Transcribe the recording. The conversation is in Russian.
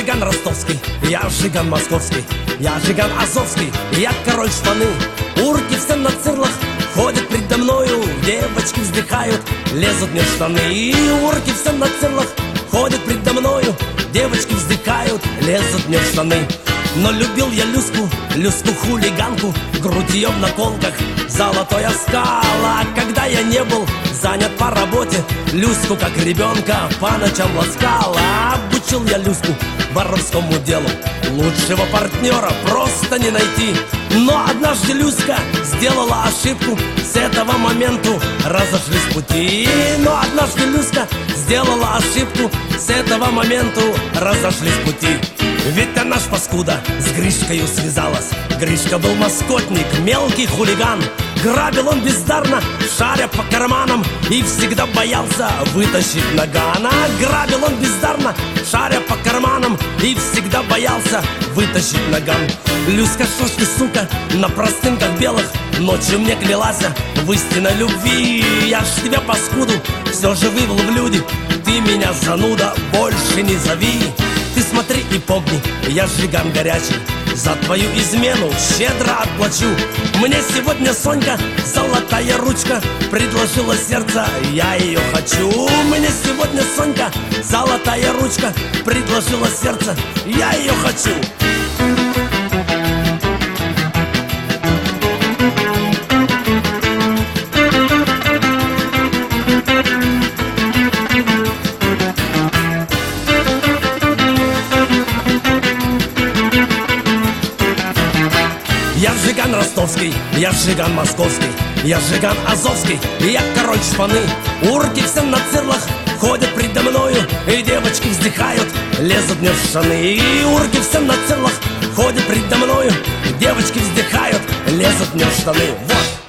Жиган ростовский, я Жиган московский, я Жиган азовский, я король шпаны. Урки все на цирлах ходят предо мною, девочки вздыхают, лезут мне в штаны. И урки все на цирлах ходят предо мною, девочки вздыхают, лезут мне в штаны. Но любил я Люську, Люську хулиганку, грудь ее в наколках, золотой оскал. А когда я не был занят по работе, Люську как ребенка по ночам ласкал. А обучил я Люську воровскому делу, лучшего партнера просто не найти. Но однажды Люська сделала ошибку, с этого моменту разошлись пути. Но однажды Люська сделала ошибку, с этого моменту разошлись пути. Ведь она ж паскуда с Гришкою связалась. Гришка был маскотник, мелкий хулиган. Грабил он бездарно, шаря по карманам, и всегда боялся вытащить наган. А грабил он бездарно, шаря по карманам, и всегда боялся вытащить наган. Люська, что ж ты, сука, на простынках белых ночью мне клялась в истинной любви. Я ж тебя, паскуду, все же вывел в люди. Ты меня, зануда, больше не зови. Ты смотри и помни, я Жиган горячий, за твою измену щедро отплачу. Мне сегодня Сонька, золотая ручка, предложила сердце, я ее хочу. Мне сегодня Сонька, золотая ручка, предложила сердце, я ее хочу. Я Жиган ростовский, я Жиган московский, я Жиган азовский, я король шпаны. Урки все на цирлах ходят предо мною, и девочки вздыхают, лезут мне в штаны. И урки все на цирлах ходят предо мною, девочки вздыхают, лезут мне в штаны. Вот.